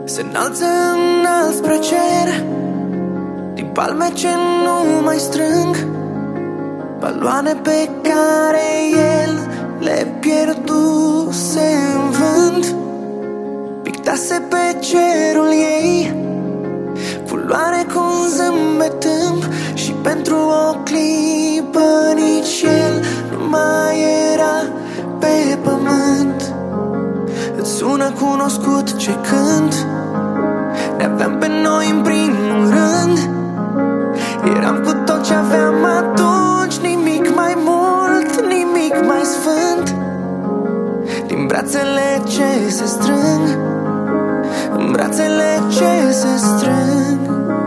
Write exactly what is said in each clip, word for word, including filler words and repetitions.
se înalță înalt spre cer, din palme ce nu mai strâng, baloane pe care el le pierduse în vânt. Pictase pe cerul ei culoare cu un zâmbet tâmp, și pentru o clipă nici el nu mai era pe pământ. Îți sună cunoscut ce cânt? Ne aveam pe noi în primul rând, eram cu tot ce aveam atunci, nimic mai mult, nimic mai sfânt. Din brațele ce se strâng, în brațele ce se strâng.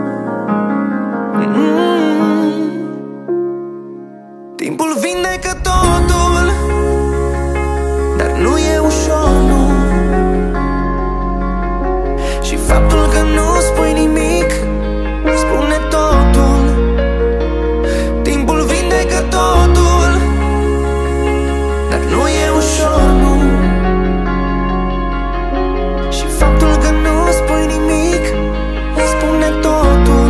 mm. Timpul vindecă totul, dar nu e ușor, nu. Și faptul că nu spui nimic spune totul. Timpul vindecă totul, dar nu e ușor, nu. Și faptul că nu spui nimic spune totul.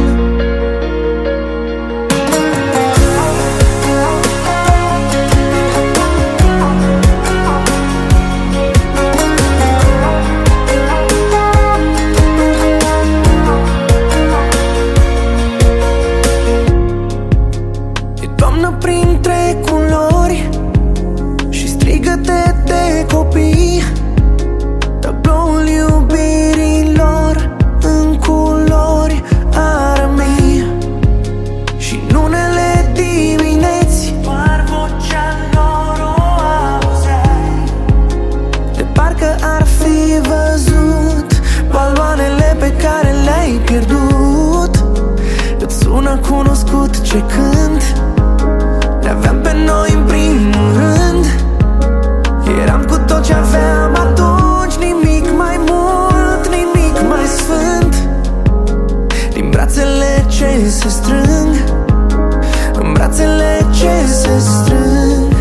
Printre culori și strigăte de copii, tabloul iubirilor în culori ar rămi. Și în unele dimineți doar vocea lor o auzeai, de parcă ar fi văzut baloanele pe care le-ai pierdut. Îți sună cunoscut ce cânt? Ne aveam pe noi în primul rând, eram cu tot ce aveam atunci, nimic mai mult, nimic mai sfânt. Din brațele ce se strâng, în brațele ce se strâng.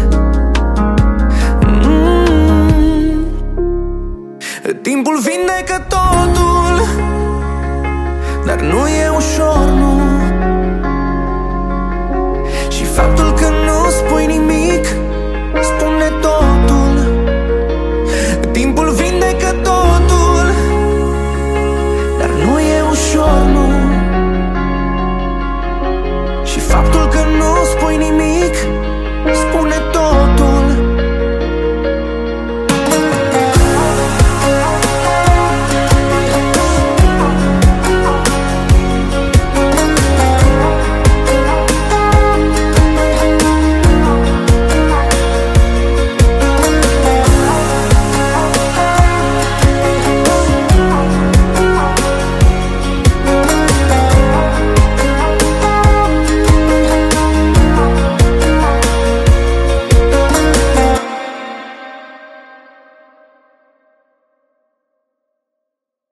mm. Timpul vindecă totul, dar nu e ușor,